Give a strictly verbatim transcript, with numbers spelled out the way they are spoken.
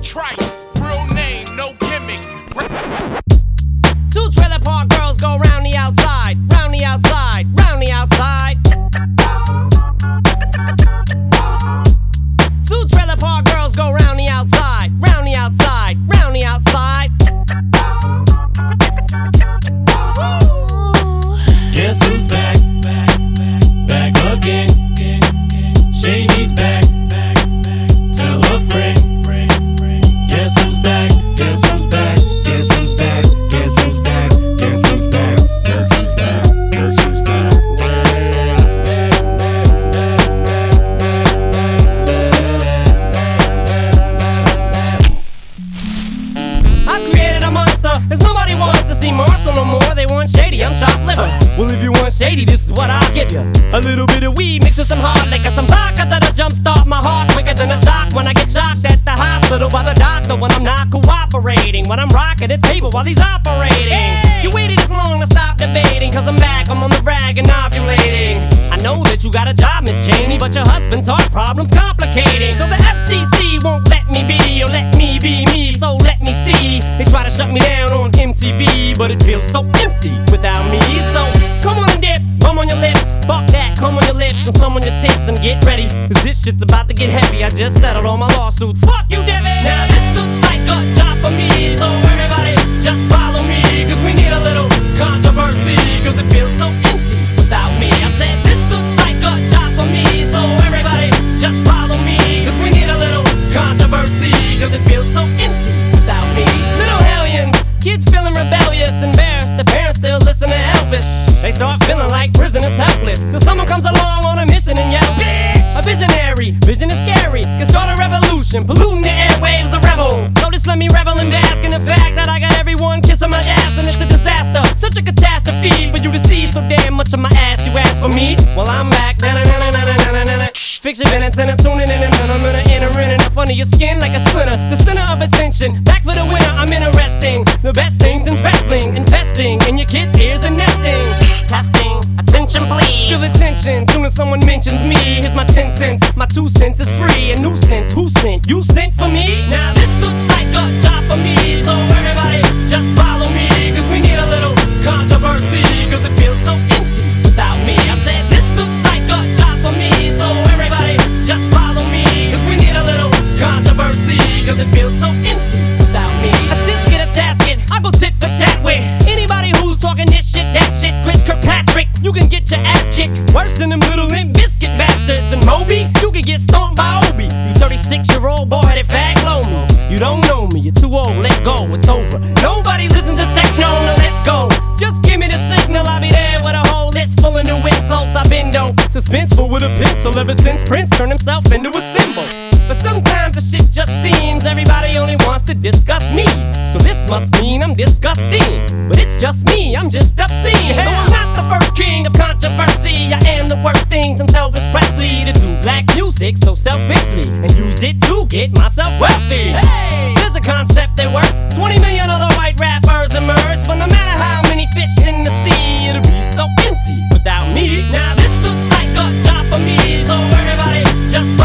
Trice, real name, no gimmicks. Two trailer park girls go round the outside, round the outside, round the outside. Two trailer park girls go round the outside, round the outside, round the outside. Guess who's back? Back again. Shady's back. Tell a friend. Guess who's back? Guess who's back? Guess who's back? Guess who's back? Guess who's back? Guess who's back? Guess who's back? I've created a monster, cause nobody wants to see Marshall no more. They want Shady, I'm chopped liver. Well, if you want Shady, this is what I'll give you. A little bit of weed mixed with some hard liquor, some vodka that'll jumpstart my heart quicker than a shock when I get shocked at the hospital by the doctor when I'm not cooperating, when I'm rocking the table while he's operating. Hey! You waited this long to stop debating, cause I'm back, I'm on the rag and ovulating. I know that you got a job, Miss Cheney, but your husband's heart problem's complicating. So the F C C won't let me be, or let me be me, so let me see. They try to shut me down on M T V, but it feels so empty without me. So come on and dip, bum on your lips, fuck that, come on your lips and some on your tits and get ready, cause this shit's about to get heavy. I just settled all my lawsuits, fuck you, Debbie. Now this looks like a job for me, so everybody just follow me, cause we need a little controversy, cause it feels so empty without me. I said this looks like a job for me, so everybody just follow me, cause we need a little controversy, cause it feels so empty without me. Little hellions, kids feeling rebellious, embarrassed, the parents still listen to Elvis. They start feeling like prisoners helpless, till someone comes along on a mission and yells, bitch! A visionary, vision is scary, can start a revolution, polluting the airwaves, a rebel. So just let me revel and bask in the fact that I got everyone kissing my ass, and it's a disaster, such a catastrophe for you to see so damn much of my ass. You ask for me, well I'm back. Fix your minutes and I'm tuning in, and I'm gonna enter in and up under your skin like a splinter. The center of attention, back for the winner. I'm interesting, the best things in wrestling, investing in your kids' ears and nesting. Testing, attention please. Feel the tension, soon as someone mentions me. Here's my ten cents, my two cents is free. A nuisance, who sent? You sent for me? Now this looks like a job for me, so everybody just follow me, cause we need a little controversy, cause it feels so empty without me. I said this looks like a job for me, so everybody just follow me, cause we need a little controversy, cause it feels so empty without me. A tisket, a tasket, I go tit for tat with anybody who's talking this shit, that shit. Chris Kirkpatrick, you can get your ass kicked worse than them little Limp Biscuit bastards. And Moby, you can get stomped by Obi. You thirty-six year old boy, that fag blow me. You don't know me, you're too old, let go, it's over. Nobody listen to techno, now let's go. Just give me the signal, I'll be there with a whole list full of new insults. I've been dope, suspenseful with a pencil ever since Prince turned himself into a symbol. But sometimes the shit just seems everybody only wants to discuss me. So this must mean I'm disgusting, but it's just me, I'm just obscene. Though I'm not the first king of controversy, I am the worst thing since Elvis Presley to do black music so selfishly and use it to get myself wealthy. Hey, there's a concept that works. twenty million other white rappers emerge, but no matter how many fish in the sea, it'll be so empty without me. Now this looks like a job for me, so everybody just